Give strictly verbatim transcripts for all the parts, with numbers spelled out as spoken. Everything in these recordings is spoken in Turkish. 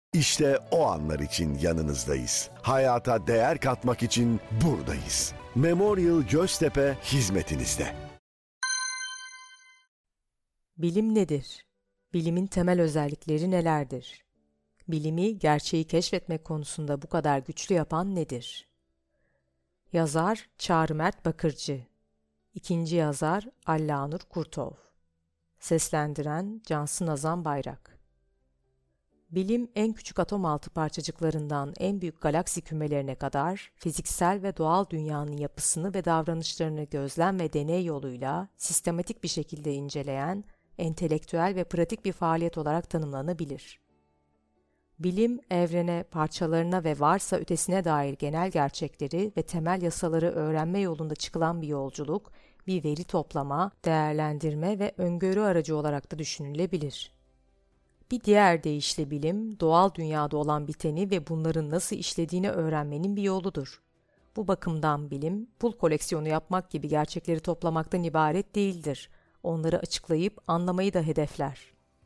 İşte o anlar için yanınızdayız. Hayata değer katmak için buradayız. Memorial Göztepe hizmetinizde. Bilim nedir? Bilimin temel özellikleri nelerdir? Bilimi, gerçeği keşfetmek konusunda bu kadar güçlü yapan nedir? Yazar Çağrı Mert Bakırcı. İkinci yazar Allanur Kurtov. Seslendiren Cansın Azam Bayrak. Bilim, en küçük atom altı parçacıklarından en büyük galaksi kümelerine kadar fiziksel ve doğal dünyanın yapısını ve davranışlarını gözlem ve deney yoluyla sistematik bir şekilde inceleyen, entelektüel ve pratik bir faaliyet olarak tanımlanabilir. Bilim, evrene, parçalarına ve varsa ötesine dair genel gerçekleri ve temel yasaları öğrenme yolunda çıkılan bir yolculuk, bir veri toplama, değerlendirme ve öngörü aracı olarak da düşünülebilir. Bir diğer deyişle bilim, doğal dünyada olan biteni ve bunların nasıl işlediğini öğrenmenin bir yoludur. Bu bakımdan bilim, pul koleksiyonu yapmak gibi gerçekleri toplamaktan ibaret değildir. Onları açıklayıp anlamayı da hedefler.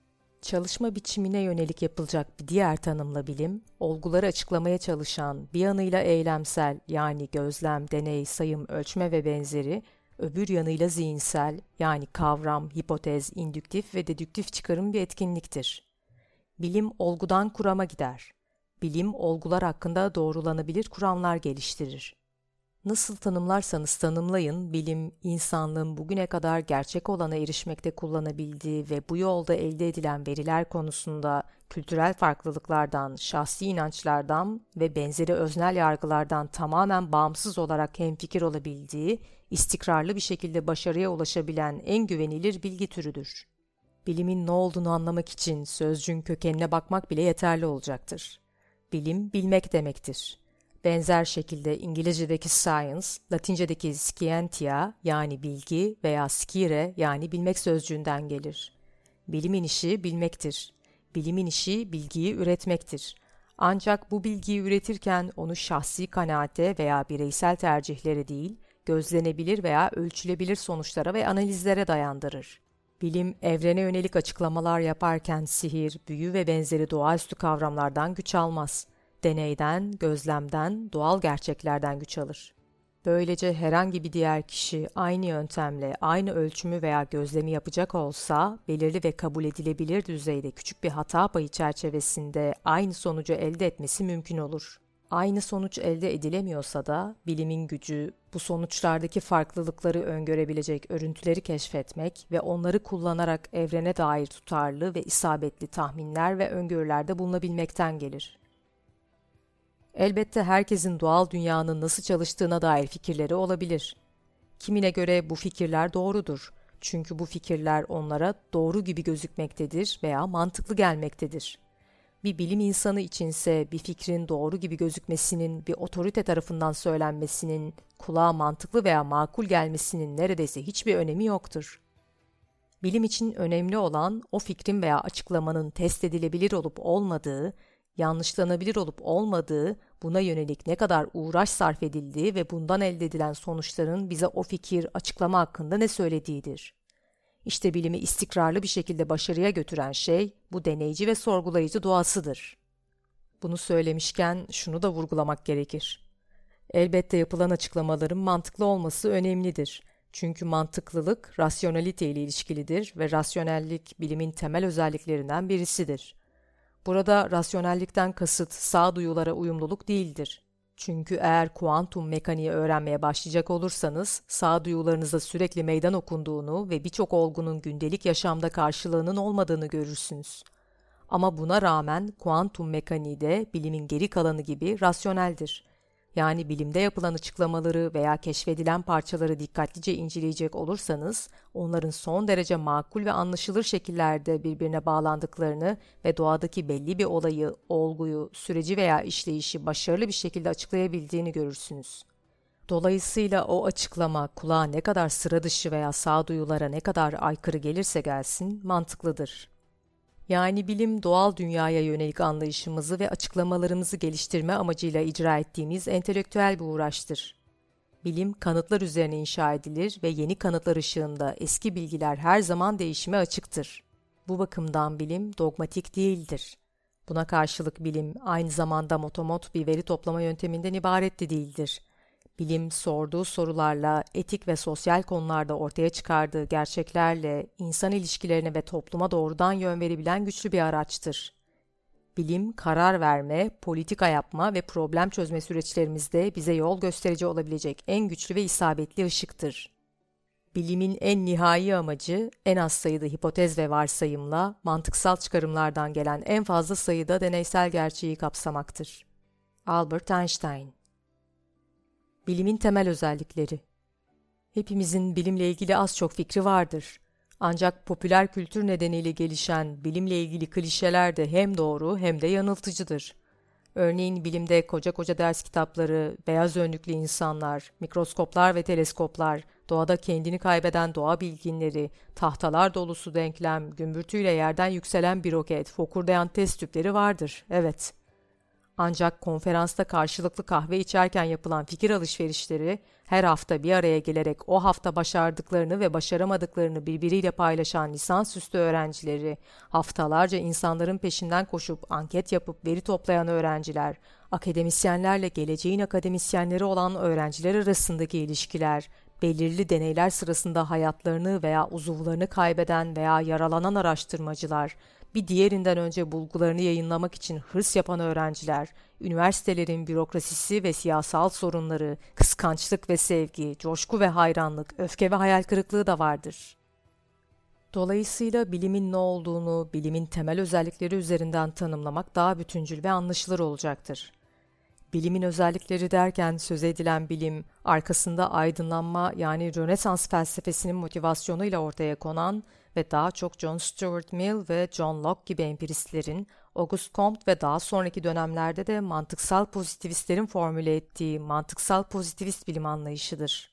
Çalışma biçimine yönelik yapılacak bir diğer tanımla bilim, olguları açıklamaya çalışan, bir yanıyla eylemsel yani gözlem, deney, sayım, ölçme ve benzeri, öbür yanıyla zihinsel yani kavram, hipotez, indüktif ve dedüktif çıkarım bir etkinliktir. Bilim olgudan kurama gider. Bilim olgular hakkında doğrulanabilir kuramlar geliştirir. Nasıl tanımlarsanız tanımlayın, bilim, insanlığın bugüne kadar gerçek olana erişmekte kullanabildiği ve bu yolda elde edilen veriler konusunda kültürel farklılıklardan, şahsi inançlardan ve benzeri öznel yargılardan tamamen bağımsız olarak hemfikir olabildiği, istikrarlı bir şekilde başarıya ulaşabilen en güvenilir bilgi türüdür. Bilimin ne olduğunu anlamak için sözcüğün kökenine bakmak bile yeterli olacaktır. Bilim, bilmek demektir. Benzer şekilde İngilizce'deki science, Latince'deki scientia yani bilgi veya scire yani bilmek sözcüğünden gelir. Bilimin işi bilmektir. Bilimin işi bilgiyi üretmektir. Ancak bu bilgiyi üretirken onu şahsi kanaate veya bireysel tercihlere değil, gözlenebilir veya ölçülebilir sonuçlara ve analizlere dayandırır. Bilim, evrene yönelik açıklamalar yaparken sihir, büyü ve benzeri doğaüstü kavramlardan güç almaz. Deneyden, gözlemden, doğal gerçeklerden güç alır. Böylece herhangi bir diğer kişi aynı yöntemle aynı ölçümü veya gözlemi yapacak olsa, belirli ve kabul edilebilir düzeyde küçük bir hata payı çerçevesinde aynı sonucu elde etmesi mümkün olur. Aynı sonuç elde edilemiyorsa da bilimin gücü, bu sonuçlardaki farklılıkları öngörebilecek örüntüleri keşfetmek ve onları kullanarak evrene dair tutarlı ve isabetli tahminler ve öngörülerde bulunabilmekten gelir. Elbette herkesin doğal dünyanın nasıl çalıştığına dair fikirleri olabilir. Kimine göre bu fikirler doğrudur. Çünkü bu fikirler onlara doğru gibi gözükmektedir veya mantıklı gelmektedir. Bir bilim insanı içinse bir fikrin doğru gibi gözükmesinin, bir otorite tarafından söylenmesinin, kulağa mantıklı veya makul gelmesinin neredeyse hiçbir önemi yoktur. Bilim için önemli olan o fikrin veya açıklamanın test edilebilir olup olmadığı, yanlışlanabilir olup olmadığı, buna yönelik ne kadar uğraş sarf edildiği ve bundan elde edilen sonuçların bize o fikir, açıklama hakkında ne söylediğidir. İşte bilimi istikrarlı bir şekilde başarıya götüren şey, bu deneyici ve sorgulayıcı doğasıdır. Bunu söylemişken şunu da vurgulamak gerekir. Elbette yapılan açıklamaların mantıklı olması önemlidir. Çünkü mantıklılık, rasyonelite ile ilişkilidir ve rasyonellik bilimin temel özelliklerinden birisidir. Burada rasyonellikten kasıt sağduyulara uyumluluk değildir. Çünkü eğer kuantum mekaniği öğrenmeye başlayacak olursanız, sağduyularınıza sürekli meydan okunduğunu ve birçok olgunun gündelik yaşamda karşılığının olmadığını görürsünüz. Ama buna rağmen kuantum mekaniği de bilimin geri kalanı gibi rasyoneldir. Yani bilimde yapılan açıklamaları veya keşfedilen parçaları dikkatlice inceleyecek olursanız, onların son derece makul ve anlaşılır şekillerde birbirine bağlandıklarını ve doğadaki belli bir olayı, olguyu, süreci veya işleyişi başarılı bir şekilde açıklayabildiğini görürsünüz. Dolayısıyla o açıklama kulağa ne kadar sıra dışı veya sağduyulara ne kadar aykırı gelirse gelsin mantıklıdır. Yani bilim doğal dünyaya yönelik anlayışımızı ve açıklamalarımızı geliştirme amacıyla icra ettiğimiz entelektüel bir uğraştır. Bilim kanıtlar üzerine inşa edilir ve yeni kanıtlar ışığında eski bilgiler her zaman değişime açıktır. Bu bakımdan bilim dogmatik değildir. Buna karşılık bilim aynı zamanda motomot bir veri toplama yönteminden ibaret de değildir. Bilim sorduğu sorularla, etik ve sosyal konularda ortaya çıkardığı gerçeklerle insan ilişkilerine ve topluma doğrudan yön verebilen güçlü bir araçtır. Bilim, karar verme, politika yapma ve problem çözme süreçlerimizde bize yol gösterici olabilecek en güçlü ve isabetli ışıktır. Bilimin en nihai amacı, en az sayıda hipotez ve varsayımla, mantıksal çıkarımlardan gelen en fazla sayıda deneysel gerçeği kapsamaktır. Albert Einstein. Bilimin temel özellikleri. Hepimizin bilimle ilgili az çok fikri vardır. Ancak popüler kültür nedeniyle gelişen bilimle ilgili klişeler de hem doğru hem de yanıltıcıdır. Örneğin bilimde koca koca ders kitapları, beyaz önlüklü insanlar, mikroskoplar ve teleskoplar, doğada kendini kaybeden doğa bilginleri, tahtalar dolusu denklem, gümbürtüyle yerden yükselen bir roket, fokurdayan test tüpleri vardır, evet. Ancak konferansta karşılıklı kahve içerken yapılan fikir alışverişleri, her hafta bir araya gelerek o hafta başardıklarını ve başaramadıklarını birbiriyle paylaşan lisansüstü öğrencileri, haftalarca insanların peşinden koşup anket yapıp veri toplayan öğrenciler, akademisyenlerle geleceğin akademisyenleri olan öğrenciler arasındaki ilişkiler, belirli deneyler sırasında hayatlarını veya uzuvlarını kaybeden veya yaralanan araştırmacılar, bir diğerinden önce bulgularını yayınlamak için hırs yapan öğrenciler, üniversitelerin bürokrasisi ve siyasal sorunları, kıskançlık ve sevgi, coşku ve hayranlık, öfke ve hayal kırıklığı da vardır. Dolayısıyla bilimin ne olduğunu, bilimin temel özellikleri üzerinden tanımlamak daha bütüncül ve anlaşılır olacaktır. Bilimin özellikleri derken söz edilen bilim, arkasında aydınlanma yani Rönesans felsefesinin motivasyonuyla ortaya konan ve daha çok John Stuart Mill ve John Locke gibi empiristlerin, Auguste Comte ve daha sonraki dönemlerde de mantıksal pozitivistlerin formüle ettiği mantıksal pozitivist bilim anlayışıdır.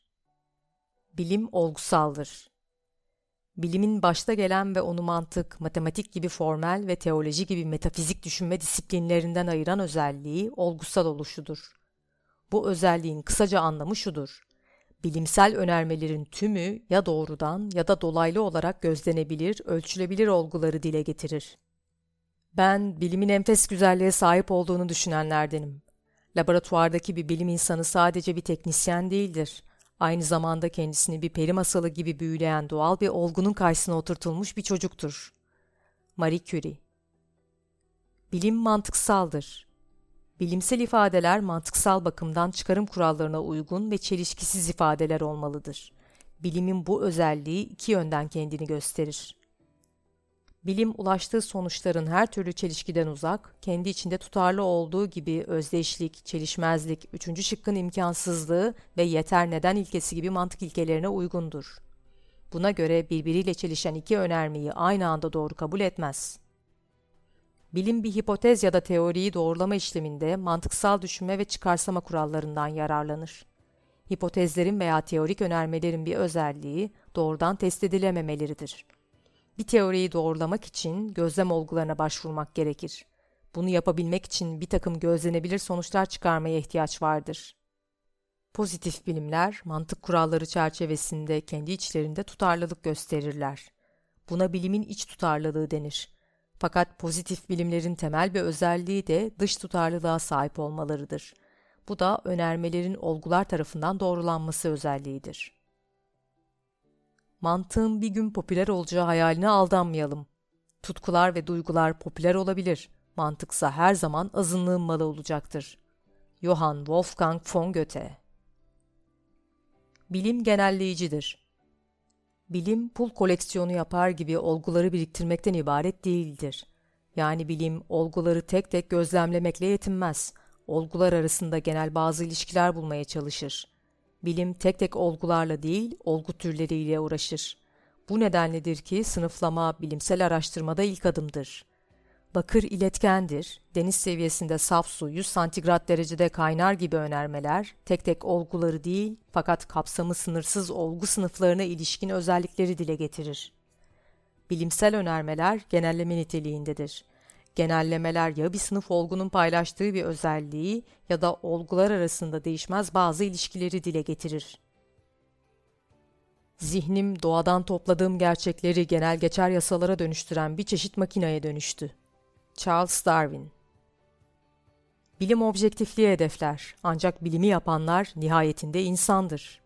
Bilim olgusaldır. Bilimin başta gelen ve onu mantık, matematik gibi formel ve teoloji gibi metafizik düşünme disiplinlerinden ayıran özelliği olgusal oluşudur. Bu özelliğin kısaca anlamı şudur: bilimsel önermelerin tümü ya doğrudan ya da dolaylı olarak gözlenebilir, ölçülebilir olguları dile getirir. Ben bilimin enfes güzelliğe sahip olduğunu düşünenlerdenim. Laboratuvardaki bir bilim insanı sadece bir teknisyen değildir. Aynı zamanda kendisini bir peri masalı gibi büyüleyen doğal bir olgunun karşısına oturtulmuş bir çocuktur. Marie Curie. Bilim mantıksaldır. Bilimsel ifadeler mantıksal bakımdan çıkarım kurallarına uygun ve çelişkisiz ifadeler olmalıdır. Bilimin bu özelliği iki yönden kendini gösterir. Bilim, ulaştığı sonuçların her türlü çelişkiden uzak, kendi içinde tutarlı olduğu gibi özdeşlik, çelişmezlik, üçüncü şıkkın imkansızlığı ve yeter neden ilkesi gibi mantık ilkelerine uygundur. Buna göre birbiriyle çelişen iki önermeyi aynı anda doğru kabul etmez. Bilim bir hipotez ya da teoriyi doğrulama işleminde mantıksal düşünme ve çıkarsama kurallarından yararlanır. Hipotezlerin veya teorik önermelerin bir özelliği doğrudan test edilememeleridir. Bir teoriyi doğrulamak için gözlem olgularına başvurmak gerekir. Bunu yapabilmek için bir takım gözlenebilir sonuçlar çıkarmaya ihtiyaç vardır. Pozitif bilimler, mantık kuralları çerçevesinde kendi içlerinde tutarlılık gösterirler. Buna bilimin iç tutarlılığı denir. Fakat pozitif bilimlerin temel bir özelliği de dış tutarlılığa sahip olmalarıdır. Bu da önermelerin olgular tarafından doğrulanması özelliğidir. Mantığın bir gün popüler olacağı hayaline aldanmayalım. Tutkular ve duygular popüler olabilir, mantıksa her zaman azınlığın malı olacaktır. Johann Wolfgang von Goethe. Bilim genelleyicidir. Bilim pul koleksiyonu yapar gibi olguları biriktirmekten ibaret değildir. Yani bilim olguları tek tek gözlemlemekle yetinmez. Olgular arasında genel bazı ilişkiler bulmaya çalışır. Bilim tek tek olgularla değil, olgu türleriyle uğraşır. Bu nedenledir ki sınıflama bilimsel araştırmada ilk adımdır. Bakır iletkendir, deniz seviyesinde saf su yüz santigrat derecede kaynar gibi önermeler, tek tek olguları değil, fakat kapsamı sınırsız olgu sınıflarına ilişkin özellikleri dile getirir. Bilimsel önermeler genelleme niteliğindedir. Genellemeler ya bir sınıf olgunun paylaştığı bir özelliği ya da olgular arasında değişmez bazı ilişkileri dile getirir. Zihnim doğadan topladığım gerçekleri genel geçer yasalara dönüştüren bir çeşit makineye dönüştü. Charles Darwin. Bilim objektifliği hedefler, ancak bilimi yapanlar nihayetinde insandır.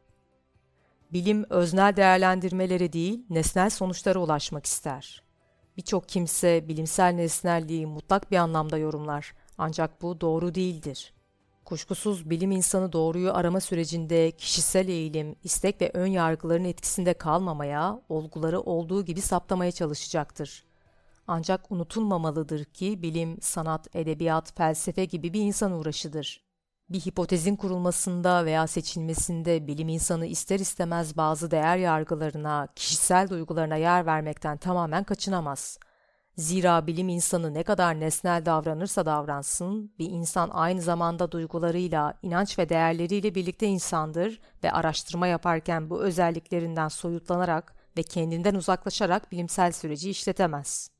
Bilim öznel değerlendirmelere değil, nesnel sonuçlara ulaşmak ister. Birçok kimse bilimsel nesnelliği mutlak bir anlamda yorumlar, ancak bu doğru değildir. Kuşkusuz bilim insanı doğruyu arama sürecinde kişisel eğilim, istek ve ön yargıların etkisinde kalmamaya, olguları olduğu gibi saptamaya çalışacaktır. Ancak unutulmamalıdır ki bilim, sanat, edebiyat, felsefe gibi bir insan uğraşıdır. Bir hipotezin kurulmasında veya seçilmesinde bilim insanı ister istemez bazı değer yargılarına, kişisel duygularına yer vermekten tamamen kaçınamaz. Zira bilim insanı ne kadar nesnel davranırsa davransın, bir insan aynı zamanda duygularıyla, inanç ve değerleriyle birlikte insandır ve araştırma yaparken bu özelliklerinden soyutlanarak ve kendinden uzaklaşarak bilimsel süreci işletemez.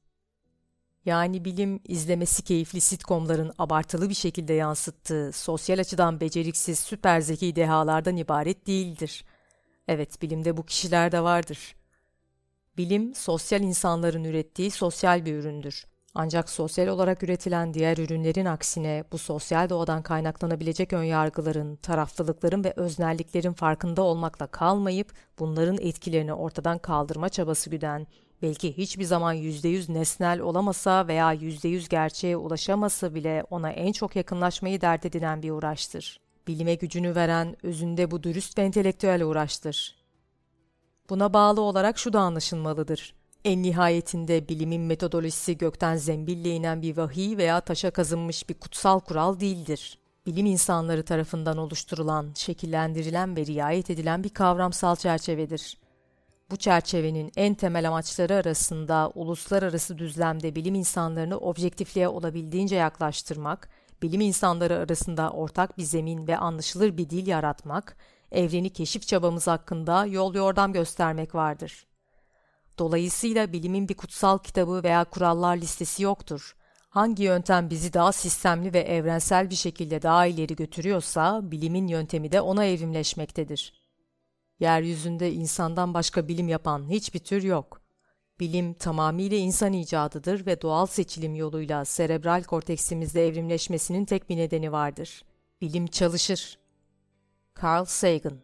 Yani bilim, izlemesi keyifli sitcomların abartılı bir şekilde yansıttığı, sosyal açıdan beceriksiz, süper zeki dehalardan ibaret değildir. Evet, bilimde bu kişiler de vardır. Bilim, sosyal insanların ürettiği sosyal bir üründür. Ancak sosyal olarak üretilen diğer ürünlerin aksine bu sosyal doğadan kaynaklanabilecek önyargıların, taraflılıkların ve öznelliklerin farkında olmakla kalmayıp bunların etkilerini ortadan kaldırma çabası güden, belki hiçbir zaman yüzde yüz nesnel olamasa veya yüzde yüz gerçeğe ulaşamasa bile ona en çok yakınlaşmayı dert edinen bir uğraştır. Bilime gücünü veren, özünde bu dürüst ve entelektüel uğraştır. Buna bağlı olarak şu da anlaşılmalıdır. En nihayetinde bilimin metodolojisi gökten zembille inen bir vahiy veya taşa kazınmış bir kutsal kural değildir. Bilim insanları tarafından oluşturulan, şekillendirilen ve riayet edilen bir kavramsal çerçevedir. Bu çerçevenin en temel amaçları arasında uluslararası düzlemde bilim insanlarını objektifliğe olabildiğince yaklaştırmak, bilim insanları arasında ortak bir zemin ve anlaşılır bir dil yaratmak, evreni keşif çabamız hakkında yol yordam göstermek vardır. Dolayısıyla bilimin bir kutsal kitabı veya kurallar listesi yoktur. Hangi yöntem bizi daha sistemli ve evrensel bir şekilde daha ileri götürüyorsa, bilimin yöntemi de ona evrimleşmektedir. Yeryüzünde insandan başka bilim yapan hiçbir tür yok. Bilim tamamıyla insan icadıdır ve doğal seçilim yoluyla serebral korteksimizde evrimleşmesinin tek bir nedeni vardır. Bilim çalışır. Carl Sagan.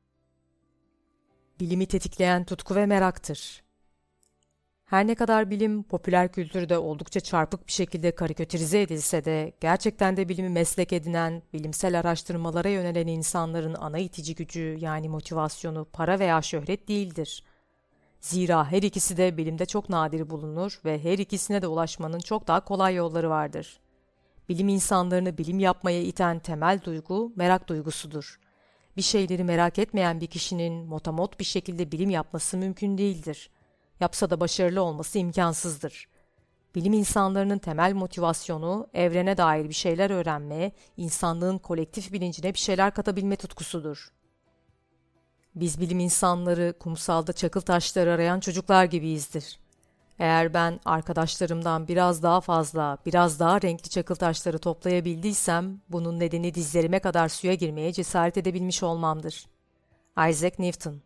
Bilimi tetikleyen tutku ve meraktır. Her ne kadar bilim popüler kültürde oldukça çarpık bir şekilde karikatürize edilse de, gerçekten de bilimi meslek edinen, bilimsel araştırmalara yönelen insanların ana itici gücü yani motivasyonu para veya şöhret değildir. Zira her ikisi de bilimde çok nadir bulunur ve her ikisine de ulaşmanın çok daha kolay yolları vardır. Bilim insanlarını bilim yapmaya iten temel duygu merak duygusudur. Bir şeyleri merak etmeyen bir kişinin motamot bir şekilde bilim yapması mümkün değildir. Yapsa da başarılı olması imkansızdır. Bilim insanlarının temel motivasyonu, evrene dair bir şeyler öğrenme, insanlığın kolektif bilincine bir şeyler katabilme tutkusudur. Biz bilim insanları kumsalda çakıl taşları arayan çocuklar gibiyizdir. Eğer ben arkadaşlarımdan biraz daha fazla, biraz daha renkli çakıl taşları toplayabildiysem, bunun nedeni dizlerime kadar suya girmeye cesaret edebilmiş olmamdır. Isaac Newton.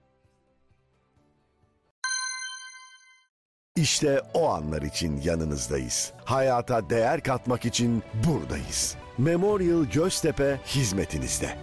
İşte o anlar için yanınızdayız. Hayata değer katmak için buradayız. Memorial Göztepe hizmetinizde.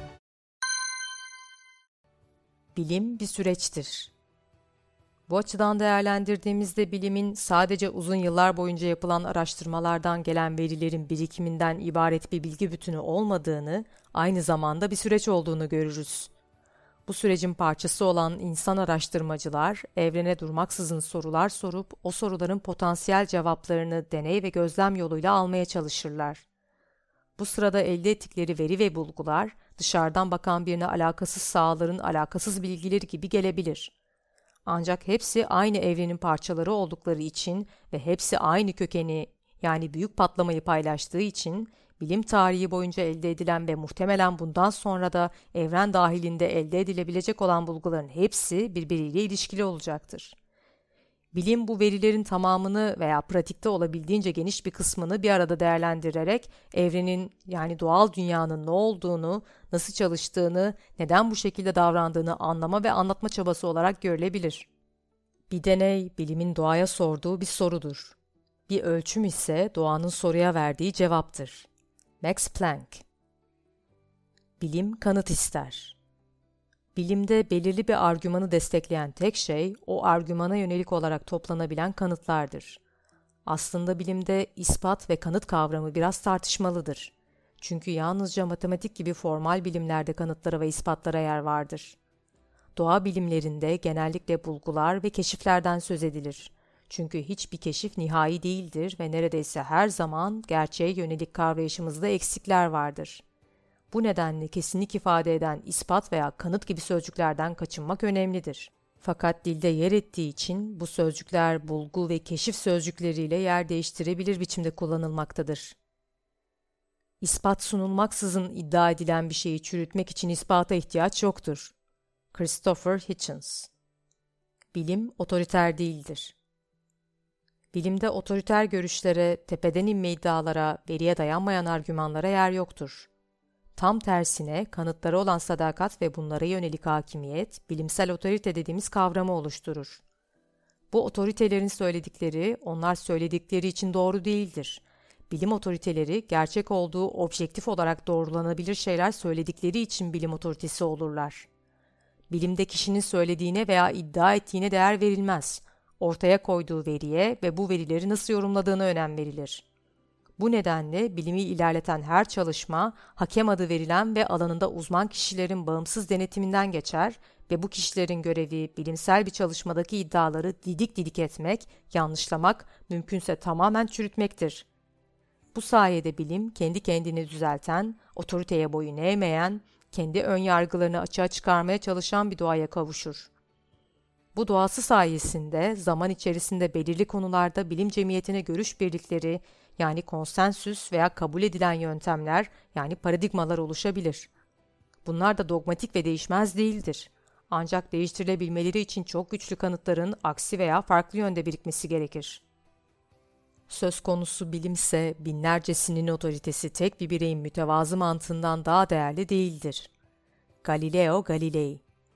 Bilim bir süreçtir. Bu açıdan değerlendirdiğimizde bilimin sadece uzun yıllar boyunca yapılan araştırmalardan gelen verilerin birikiminden ibaret bir bilgi bütünü olmadığını, aynı zamanda bir süreç olduğunu görürüz. Bu sürecin parçası olan insan araştırmacılar, evrene durmaksızın sorular sorup o soruların potansiyel cevaplarını deney ve gözlem yoluyla almaya çalışırlar. Bu sırada elde ettikleri veri ve bulgular, dışarıdan bakan birine alakasız sahaların alakasız bilgileri gibi gelebilir. Ancak hepsi aynı evrenin parçaları oldukları için ve hepsi aynı kökeni yani büyük patlamayı paylaştığı için, bilim tarihi boyunca elde edilen ve muhtemelen bundan sonra da evren dahilinde elde edilebilecek olan bulguların hepsi birbiriyle ilişkili olacaktır. Bilim bu verilerin tamamını veya pratikte olabildiğince geniş bir kısmını bir arada değerlendirerek evrenin yani doğal dünyanın ne olduğunu, nasıl çalıştığını, neden bu şekilde davrandığını anlama ve anlatma çabası olarak görülebilir. Bir deney, bilimin doğaya sorduğu bir sorudur. Bir ölçüm ise doğanın soruya verdiği cevaptır. Max Planck. Bilim kanıt ister. Bilimde belirli bir argümanı destekleyen tek şey, o argümana yönelik olarak toplanabilen kanıtlardır. Aslında bilimde ispat ve kanıt kavramı biraz tartışmalıdır. Çünkü yalnızca matematik gibi formal bilimlerde kanıtlara ve ispatlara yer vardır. Doğa bilimlerinde genellikle bulgular ve keşiflerden söz edilir. Çünkü hiçbir keşif nihai değildir ve neredeyse her zaman gerçeğe yönelik kavrayışımızda eksikler vardır. Bu nedenle kesinlik ifade eden ispat veya kanıt gibi sözcüklerden kaçınmak önemlidir. Fakat dilde yer ettiği için bu sözcükler bulgu ve keşif sözcükleriyle yer değiştirebilir biçimde kullanılmaktadır. İspat sunulmaksızın iddia edilen bir şeyi çürütmek için ispata ihtiyaç yoktur. Christopher Hitchens. Bilim otoriter değildir. Bilimde otoriter görüşlere, tepeden inme iddialara, veriye dayanmayan argümanlara yer yoktur. Tam tersine kanıtlara olan sadakat ve bunlara yönelik hakimiyet, bilimsel otorite dediğimiz kavramı oluşturur. Bu otoritelerin söyledikleri, onlar söyledikleri için doğru değildir. Bilim otoriteleri, gerçek olduğu objektif olarak doğrulanabilir şeyler söyledikleri için bilim otoritesi olurlar. Bilimde kişinin söylediğine veya iddia ettiğine değer verilmez. Ortaya koyduğu veriye ve bu verileri nasıl yorumladığına önem verilir. Bu nedenle bilimi ilerleten her çalışma, hakem adı verilen ve alanında uzman kişilerin bağımsız denetiminden geçer ve bu kişilerin görevi bilimsel bir çalışmadaki iddiaları didik didik etmek, yanlışlamak, mümkünse tamamen çürütmektir. Bu sayede bilim kendi kendini düzelten, otoriteye boyun eğmeyen, kendi ön yargılarını açığa çıkarmaya çalışan bir doğaya kavuşur. Bu doğası sayesinde zaman içerisinde belirli konularda bilim cemiyetine görüş birlikleri, yani konsensüs veya kabul edilen yöntemler, yani paradigmalar oluşabilir. Bunlar da dogmatik ve değişmez değildir. Ancak değiştirilebilmeleri için çok güçlü kanıtların aksi veya farklı yönde birikmesi gerekir. Söz konusu bilimse binlercesinin otoritesi tek bir bireyin mütevazı mantığından daha değerli değildir. Galileo Galilei.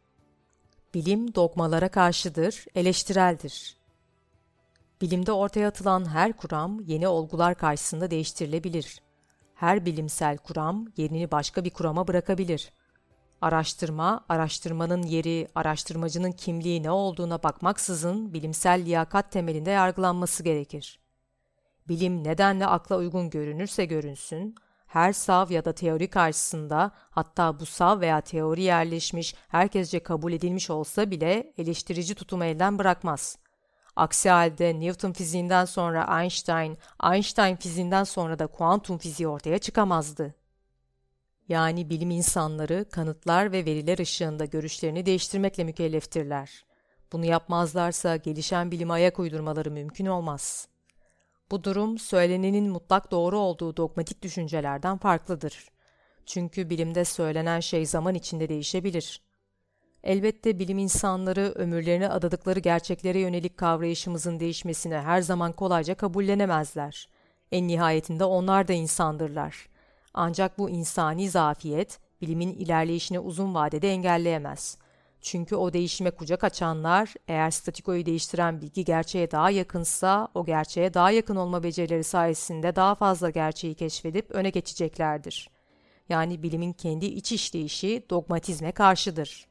Bilim dogmalara karşıdır, eleştireldir. Bilimde ortaya atılan her kuram yeni olgular karşısında değiştirilebilir. Her bilimsel kuram yerini başka bir kurama bırakabilir. Araştırma, araştırmanın yeri, araştırmacının kimliği ne olduğuna bakmaksızın bilimsel liyakat temelinde yargılanması gerekir. Bilim nedenle akla uygun görünürse görünsün, her sav ya da teori karşısında, hatta bu sav veya teori yerleşmiş, herkesce kabul edilmiş olsa bile eleştirici tutumu elden bırakmaz. Aksi halde Newton fiziğinden sonra Einstein, Einstein fiziğinden sonra da kuantum fiziği ortaya çıkamazdı. Yani bilim insanları kanıtlar ve veriler ışığında görüşlerini değiştirmekle mükelleftirler. Bunu yapmazlarsa gelişen bilime ayak uydurmaları mümkün olmaz. Bu durum söylenenin mutlak doğru olduğu dogmatik düşüncelerden farklıdır. Çünkü bilimde söylenen şey zaman içinde değişebilir. Elbette bilim insanları ömürlerini adadıkları gerçeklere yönelik kavrayışımızın değişmesini her zaman kolayca kabullenemezler. En nihayetinde onlar da insandırlar. Ancak bu insani zafiyet bilimin ilerleyişini uzun vadede engelleyemez. Çünkü o değişime kucak açanlar, eğer statikoyu değiştiren bilgi gerçeğe daha yakınsa, o gerçeğe daha yakın olma becerileri sayesinde daha fazla gerçeği keşfedip öne geçeceklerdir. Yani bilimin kendi iç işleyişi dogmatizme karşıdır.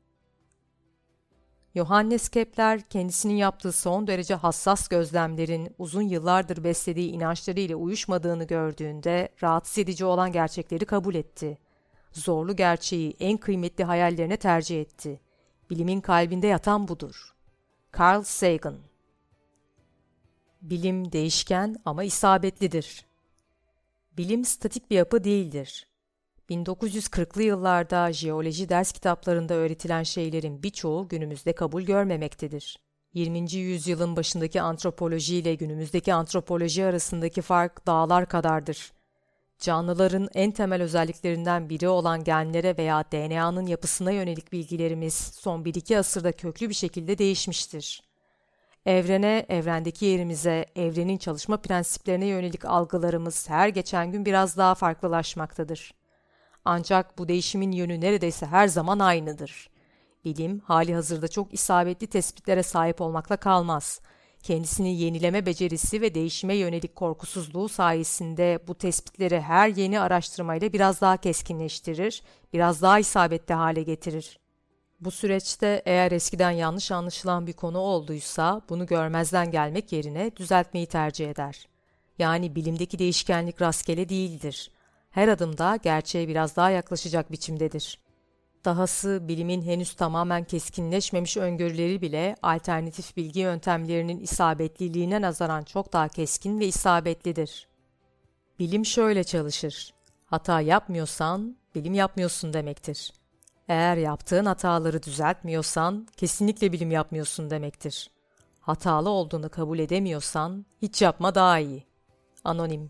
Johannes Kepler, kendisinin yaptığı son derece hassas gözlemlerin uzun yıllardır beslediği inançlarıyla uyuşmadığını gördüğünde rahatsız edici olan gerçekleri kabul etti. Zorlu gerçeği en kıymetli hayallerine tercih etti. Bilimin kalbinde yatan budur. Carl Sagan. Bilim değişken ama isabetlidir. Bilim statik bir yapı değildir. bin dokuz yüz kırklı yıllarda jeoloji ders kitaplarında öğretilen şeylerin birçoğu günümüzde kabul görmemektedir. yirminci yüzyılın başındaki antropoloji ile günümüzdeki antropoloji arasındaki fark dağlar kadardır. Canlıların en temel özelliklerinden biri olan genlere veya D N A'nın yapısına yönelik bilgilerimiz son bir iki asırda köklü bir şekilde değişmiştir. Evrene, evrendeki yerimize, evrenin çalışma prensiplerine yönelik algılarımız her geçen gün biraz daha farklılaşmaktadır. Ancak bu değişimin yönü neredeyse her zaman aynıdır. Bilim, hali hazırda çok isabetli tespitlere sahip olmakla kalmaz. kendisini yenileme becerisi ve değişime yönelik korkusuzluğu sayesinde bu tespitleri her yeni araştırmayla biraz daha keskinleştirir, biraz daha isabetli hale getirir. Bu süreçte eğer eskiden yanlış anlaşılan bir konu olduysa bunu görmezden gelmek yerine düzeltmeyi tercih eder. Yani bilimdeki değişkenlik rastgele değildir. Her adımda gerçeğe biraz daha yaklaşacak biçimdedir. Dahası bilimin henüz tamamen keskinleşmemiş öngörüleri bile alternatif bilgi yöntemlerinin isabetliliğine nazaran çok daha keskin ve isabetlidir. Bilim şöyle çalışır. Hata yapmıyorsan bilim yapmıyorsun demektir. Eğer yaptığın hataları düzeltmiyorsan kesinlikle bilim yapmıyorsun demektir. Hatalı olduğunu kabul edemiyorsan hiç yapma daha iyi. Anonim.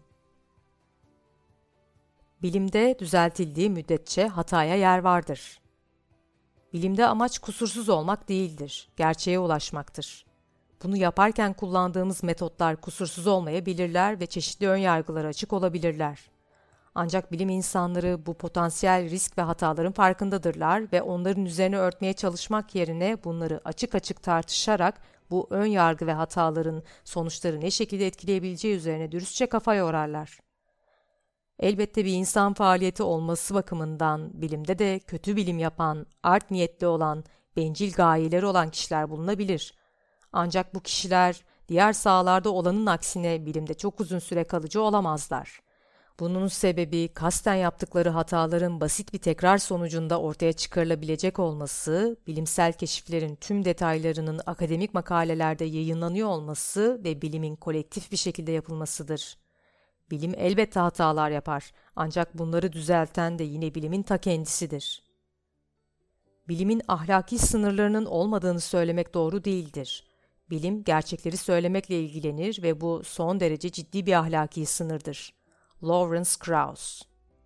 Bilimde düzeltildiği müddetçe hataya yer vardır. Bilimde amaç kusursuz olmak değildir, gerçeğe ulaşmaktır. Bunu yaparken kullandığımız metotlar kusursuz olmayabilirler ve çeşitli önyargılara açık olabilirler. Ancak bilim insanları bu potansiyel risk ve hataların farkındadırlar ve onların üzerine örtmeye çalışmak yerine bunları açık açık tartışarak bu ön yargı ve hataların sonuçları ne şekilde etkileyebileceği üzerine dürüstçe kafa yorarlar. Elbette bir insan faaliyeti olması bakımından bilimde de kötü bilim yapan, art niyetli olan, bencil gayeleri olan kişiler bulunabilir. Ancak bu kişiler diğer sahalarda olanın aksine bilimde çok uzun süre kalıcı olamazlar. Bunun sebebi kasten yaptıkları hataların basit bir tekrar sonucunda ortaya çıkarılabilecek olması, bilimsel keşiflerin tüm detaylarının akademik makalelerde yayınlanıyor olması ve bilimin kolektif bir şekilde yapılmasıdır. Bilim elbette hatalar yapar, ancak bunları düzelten de yine bilimin ta kendisidir. Bilimin ahlaki sınırlarının olmadığını söylemek doğru değildir. Bilim gerçekleri söylemekle ilgilenir ve bu son derece ciddi bir ahlaki sınırdır. Lawrence Krauss.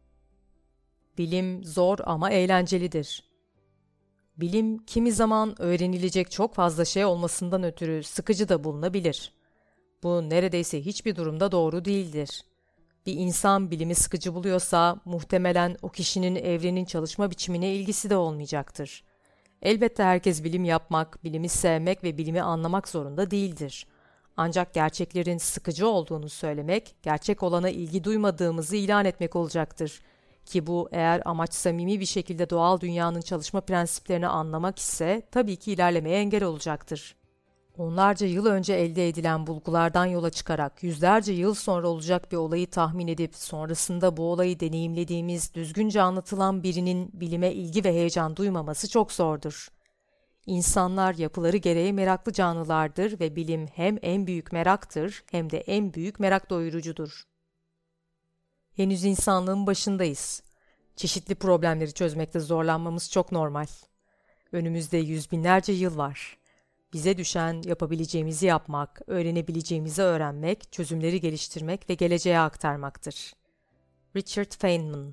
Bilim zor ama eğlencelidir. Bilim kimi zaman öğrenilecek çok fazla şey olmasından ötürü sıkıcı da bulunabilir. Bu neredeyse hiçbir durumda doğru değildir. Bir insan bilimi sıkıcı buluyorsa muhtemelen o kişinin evrenin çalışma biçimine ilgisi de olmayacaktır. Elbette herkes bilim yapmak, bilimi sevmek ve bilimi anlamak zorunda değildir. Ancak gerçeklerin sıkıcı olduğunu söylemek, gerçek olana ilgi duymadığımızı ilan etmek olacaktır. Ki bu eğer amaç samimi bir şekilde doğal dünyanın çalışma prensiplerini anlamak ise tabii ki ilerlemeye engel olacaktır. Onlarca yıl önce elde edilen bulgulardan yola çıkarak yüzlerce yıl sonra olacak bir olayı tahmin edip sonrasında bu olayı deneyimlediğimiz düzgünce anlatılan birinin bilime ilgi ve heyecan duymaması çok zordur. İnsanlar yapıları gereği meraklı canlılardır ve bilim hem en büyük meraktır hem de en büyük merak doyurucudur. Henüz insanlığın başındayız. Çeşitli problemleri çözmekte zorlanmamız çok normal. Önümüzde yüz binlerce yıl var. Bize düşen yapabileceğimizi yapmak, öğrenebileceğimizi öğrenmek, çözümleri geliştirmek ve geleceğe aktarmaktır. Richard Feynman.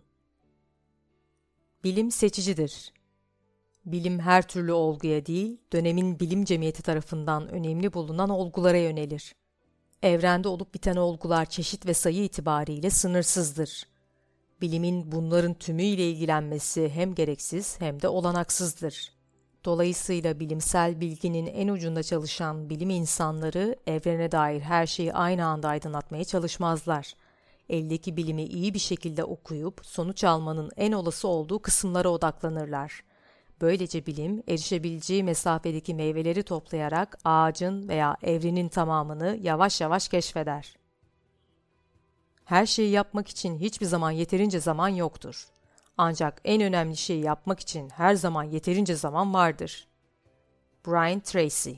Bilim seçicidir. Bilim her türlü olguya değil, dönemin bilim cemiyeti tarafından önemli bulunan olgulara yönelir. Evrende olup biten olgular çeşit ve sayı itibariyle sınırsızdır. Bilimin bunların tümüyle ilgilenmesi hem gereksiz hem de olanaksızdır. Dolayısıyla bilimsel bilginin en ucunda çalışan bilim insanları evrene dair her şeyi aynı anda aydınlatmaya çalışmazlar. Eldeki bilimi iyi bir şekilde okuyup sonuç almanın en olası olduğu kısımlara odaklanırlar. Böylece bilim erişebileceği mesafedeki meyveleri toplayarak ağacın veya evrenin tamamını yavaş yavaş keşfeder. Her şeyi yapmak için hiçbir zaman yeterince zaman yoktur. Ancak en önemli şeyi yapmak için her zaman yeterince zaman vardır. Brian Tracy.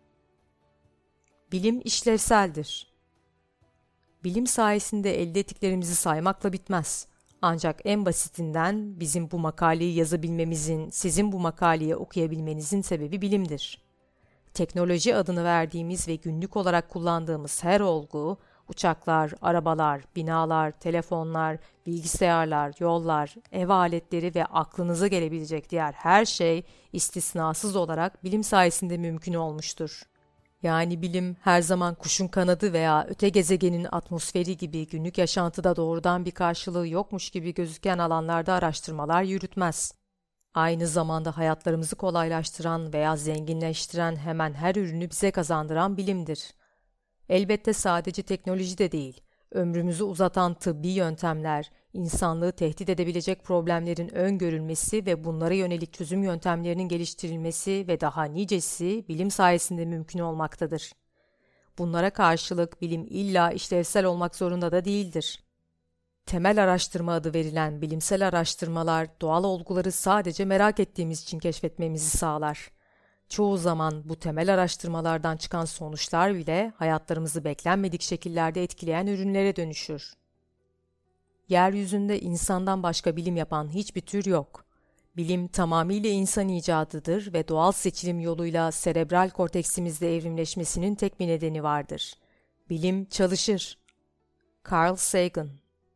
Bilim işlevseldir. Bilim sayesinde elde ettiklerimizi saymakla bitmez. Ancak en basitinden bizim bu makaleyi yazabilmemizin, sizin bu makaleyi okuyabilmenizin sebebi bilimdir. Teknoloji adını verdiğimiz ve günlük olarak kullandığımız her olgu, uçaklar, arabalar, binalar, telefonlar, bilgisayarlar, yollar, ev aletleri ve aklınıza gelebilecek diğer her şey istisnasız olarak bilim sayesinde mümkün olmuştur. Yani bilim her zaman kuşun kanadı veya öte gezegenin atmosferi gibi günlük yaşantıda doğrudan bir karşılığı yokmuş gibi gözüken alanlarda araştırmalar yürütmez. Aynı zamanda hayatlarımızı kolaylaştıran veya zenginleştiren hemen her ürünü bize kazandıran bilimdir. Elbette sadece teknoloji de değil, ömrümüzü uzatan tıbbi yöntemler, insanlığı tehdit edebilecek problemlerin öngörülmesi ve bunlara yönelik çözüm yöntemlerinin geliştirilmesi ve daha nicesi bilim sayesinde mümkün olmaktadır. Bunlara karşılık bilim illa işlevsel olmak zorunda da değildir. Temel araştırma adı verilen bilimsel araştırmalar doğal olguları sadece merak ettiğimiz için keşfetmemizi sağlar. Çoğu zaman bu temel araştırmalardan çıkan sonuçlar bile hayatlarımızı beklenmedik şekillerde etkileyen ürünlere dönüşür. Yeryüzünde insandan başka bilim yapan hiçbir tür yok. Bilim tamamıyla insan icadıdır ve doğal seçilim yoluyla serebral korteksimizde evrimleşmesinin tek bir nedeni vardır. Bilim çalışır. Carl Sagan.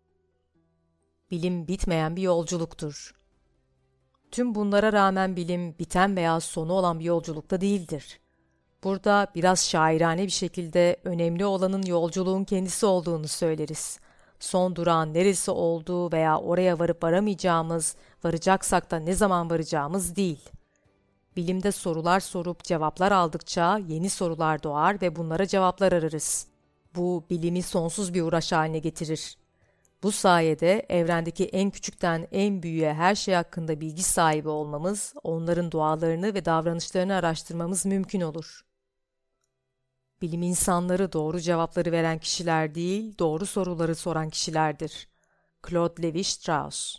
Bilim bitmeyen bir yolculuktur. Tüm bunlara rağmen bilim biten veya sonu olan bir yolculukta değildir. Burada biraz şairane bir şekilde önemli olanın yolculuğun kendisi olduğunu söyleriz. Son durağın neresi olduğu veya oraya varıp varamayacağımız, varacaksak da ne zaman varacağımız değil. Bilimde sorular sorup cevaplar aldıkça yeni sorular doğar ve bunlara cevaplar ararız. Bu bilimi sonsuz bir uğraş haline getirir. Bu sayede evrendeki en küçükten en büyüğe her şey hakkında bilgi sahibi olmamız, onların doğalarını ve davranışlarını araştırmamız mümkün olur. Bilim insanları doğru cevapları veren kişiler değil, doğru soruları soran kişilerdir. Claude Lévi-Strauss.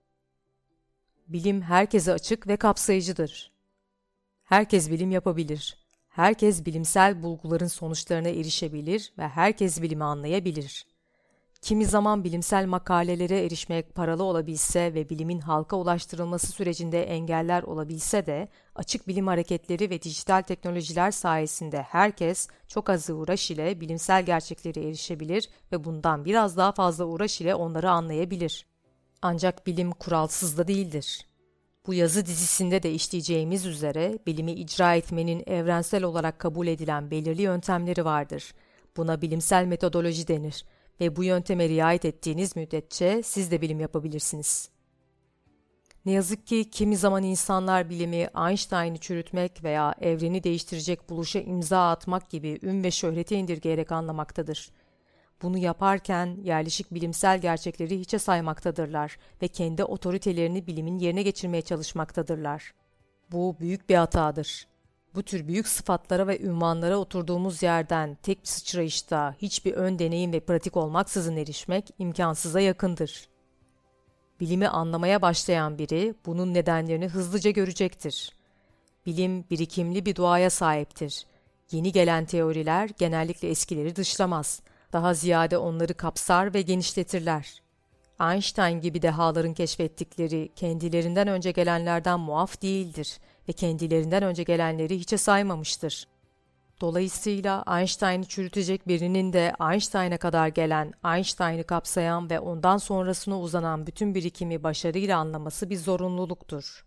Bilim herkese açık ve kapsayıcıdır. Herkes bilim yapabilir. Herkes bilimsel bulguların sonuçlarına erişebilir ve herkes bilimi anlayabilir. Kimi zaman bilimsel makalelere erişmek paralı olabilse ve bilimin halka ulaştırılması sürecinde engeller olabilse de, açık bilim hareketleri ve dijital teknolojiler sayesinde herkes çok az uğraş ile bilimsel gerçeklere erişebilir ve bundan biraz daha fazla uğraş ile onları anlayabilir. Ancak bilim kuralsız da değildir. Bu yazı dizisinde de işleyeceğimiz üzere bilimi icra etmenin evrensel olarak kabul edilen belirli yöntemleri vardır. Buna bilimsel metodoloji denir. Ve bu yönteme riayet ettiğiniz müddetçe siz de bilim yapabilirsiniz. Ne yazık ki kimi zaman insanlar bilimi Einstein'ı çürütmek veya evreni değiştirecek buluşa imza atmak gibi ün ve şöhrete indirgeyerek anlamaktadır. Bunu yaparken yerleşik bilimsel gerçekleri hiçe saymaktadırlar ve kendi otoritelerini bilimin yerine geçirmeye çalışmaktadırlar. Bu büyük bir hatadır. Bu tür büyük sıfatlara ve ünvanlara oturduğumuz yerden tek bir sıçrayışta hiçbir ön deneyim ve pratik olmaksızın erişmek imkansıza yakındır. Bilimi anlamaya başlayan biri bunun nedenlerini hızlıca görecektir. Bilim birikimli bir doğaya sahiptir. Yeni gelen teoriler genellikle eskileri dışlamaz. Daha ziyade onları kapsar ve genişletirler. Einstein gibi dehaların keşfettikleri kendilerinden önce gelenlerden muaf değildir ve kendilerinden önce gelenleri hiçe saymamıştır. Dolayısıyla Einstein'ı çürütecek birinin de Einstein'a kadar gelen, Einstein'ı kapsayan ve ondan sonrasına uzanan bütün birikimi başarıyla anlaması bir zorunluluktur.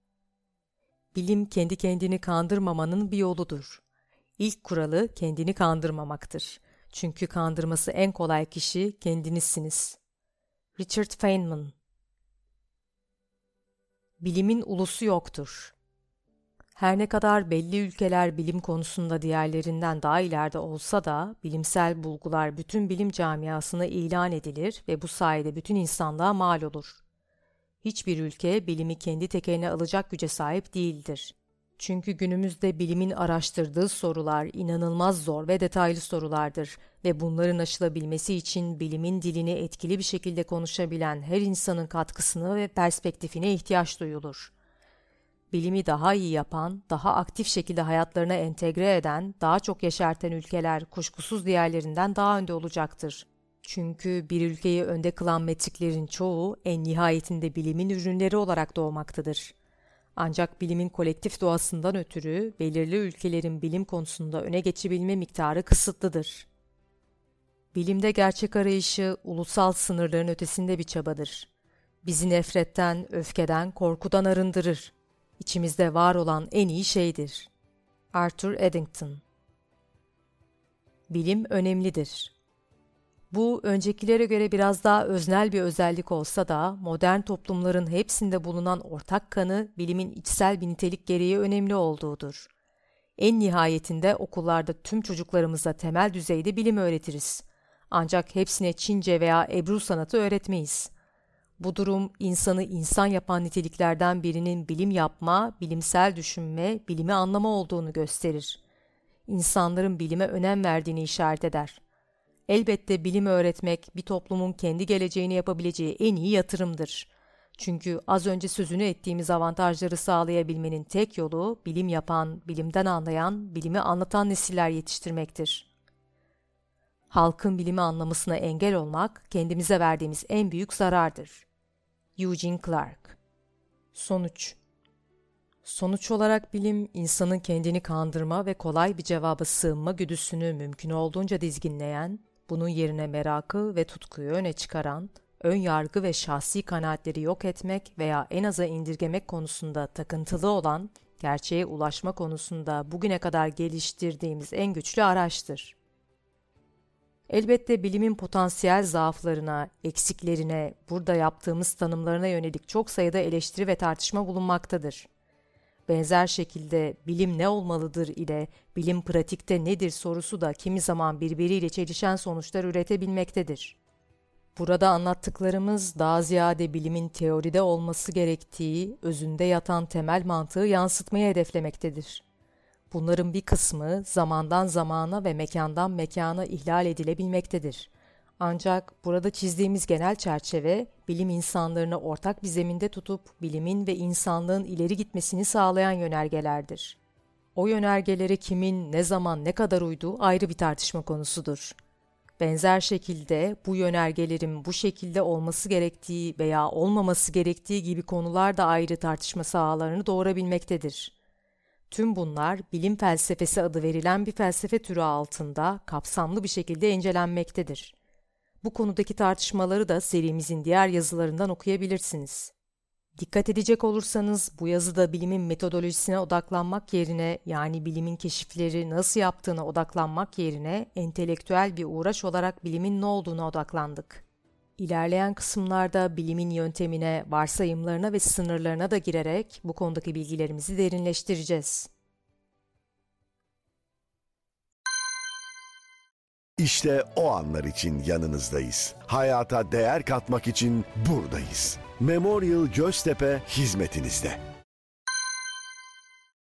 Bilim kendi kendini kandırmamanın bir yoludur. İlk kuralı kendini kandırmamaktır. Çünkü kandırması en kolay kişi kendinizsiniz. Richard Feynman. Bilimin ulusu yoktur. Her ne kadar belli ülkeler bilim konusunda diğerlerinden daha ileride olsa da bilimsel bulgular bütün bilim camiasına ilan edilir ve bu sayede bütün insanlığa mal olur. Hiçbir ülke bilimi kendi tekeline alacak güce sahip değildir. Çünkü günümüzde bilimin araştırdığı sorular inanılmaz zor ve detaylı sorulardır ve bunların aşılabilmesi için bilimin dilini etkili bir şekilde konuşabilen her insanın katkısını ve perspektifine ihtiyaç duyulur. Bilimi daha iyi yapan, daha aktif şekilde hayatlarına entegre eden, daha çok yeşerten ülkeler kuşkusuz diğerlerinden daha önde olacaktır. Çünkü bir ülkeyi önde kılan metriklerin çoğu en nihayetinde bilimin ürünleri olarak doğmaktadır. Ancak bilimin kolektif doğasından ötürü belirli ülkelerin bilim konusunda öne geçebilme miktarı kısıtlıdır. Bilimde gerçek arayışı ulusal sınırların ötesinde bir çabadır. Bizi nefretten, öfkeden, korkudan arındırır. İçimizde var olan en iyi şeydir. Arthur Eddington. Bilim önemlidir. Bu öncekilere göre biraz daha öznel bir özellik olsa da modern toplumların hepsinde bulunan ortak kanı bilimin içsel bir nitelik gereği önemli olduğudur. En nihayetinde okullarda tüm çocuklarımıza temel düzeyde bilim öğretiriz. Ancak hepsine Çince veya Ebru sanatı öğretmeyiz. Bu durum insanı insan yapan niteliklerden birinin bilim yapma, bilimsel düşünme, bilimi anlama olduğunu gösterir. İnsanların bilime önem verdiğini işaret eder. Elbette bilimi öğretmek bir toplumun kendi geleceğini yapabileceği en iyi yatırımdır. Çünkü az önce sözünü ettiğimiz avantajları sağlayabilmenin tek yolu bilim yapan, bilimden anlayan, bilimi anlatan nesiller yetiştirmektir. Halkın bilimi anlamasına engel olmak kendimize verdiğimiz en büyük zarardır. Eugene Clark. Sonuç. Sonuç olarak bilim, insanın kendini kandırma ve kolay bir cevaba sığınma güdüsünü mümkün olduğunca dizginleyen, bunun yerine merakı ve tutkuyu öne çıkaran, ön yargı ve şahsi kanaatleri yok etmek veya en aza indirgemek konusunda takıntılı olan, gerçeğe ulaşma konusunda bugüne kadar geliştirdiğimiz en güçlü araçtır. Elbette bilimin potansiyel zaaflarına, eksiklerine, burada yaptığımız tanımlarına yönelik çok sayıda eleştiri ve tartışma bulunmaktadır. Benzer şekilde bilim ne olmalıdır ile bilim pratikte nedir sorusu da kimi zaman birbiriyle çelişen sonuçlar üretebilmektedir. Burada anlattıklarımız daha ziyade bilimin teoride olması gerektiği, özünde yatan temel mantığı yansıtmayı hedeflemektedir. Bunların bir kısmı zamandan zamana ve mekandan mekana ihlal edilebilmektedir. Ancak burada çizdiğimiz genel çerçeve, bilim insanlarını ortak bir zeminde tutup bilimin ve insanlığın ileri gitmesini sağlayan yönergelerdir. O yönergelere kimin, ne zaman, ne kadar uyduğu ayrı bir tartışma konusudur. Benzer şekilde bu yönergelerin bu şekilde olması gerektiği veya olmaması gerektiği gibi konular da ayrı tartışma sahalarını doğurabilmektedir. Tüm bunlar bilim felsefesi adı verilen bir felsefe türü altında kapsamlı bir şekilde incelenmektedir. Bu konudaki tartışmaları da serimizin diğer yazılarından okuyabilirsiniz. Dikkat edecek olursanız bu yazıda bilimin metodolojisine odaklanmak yerine, yani bilimin keşifleri nasıl yaptığına odaklanmak yerine entelektüel bir uğraş olarak bilimin ne olduğuna odaklandık. İlerleyen kısımlarda bilimin yöntemine, varsayımlarına ve sınırlarına da girerek bu konudaki bilgilerimizi derinleştireceğiz. İşte o anlar için yanınızdayız. Hayata değer katmak için buradayız. Memorial Göztepe hizmetinizde.